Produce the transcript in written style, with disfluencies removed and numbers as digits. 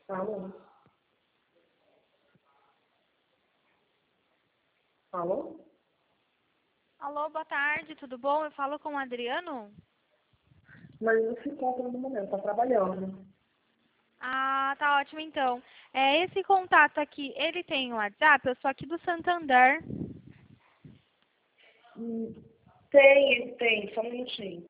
Alô? Alô? Alô, boa tarde, tudo bom? Eu falo com o Adriano? Mas não se encontra no momento, tá trabalhando. Ah, tá ótimo então. Esse contato aqui, ele tem o WhatsApp? Eu sou aqui do Santander. Tem, só um minutinho.